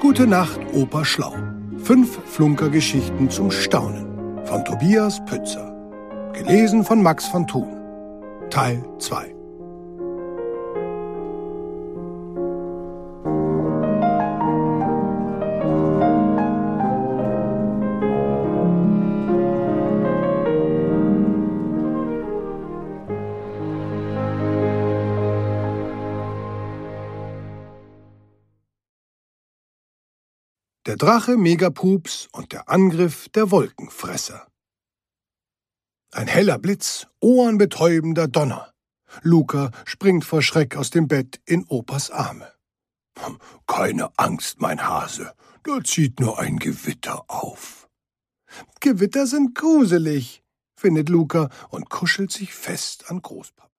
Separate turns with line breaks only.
Gute Nacht, Opa Schlau. 5 Flunkergeschichten zum Staunen von Tobias Pützer. Gelesen von Max von Thun. Teil 2. Der Drache Megapups und der Angriff der Wolkenfresser. Ein heller Blitz, ohrenbetäubender Donner. Luca springt vor Schreck aus dem Bett in Opas Arme. »Keine Angst, mein Hase, da zieht nur ein Gewitter auf.« »Gewitter sind gruselig«, findet Luca und kuschelt sich fest an Großpapa.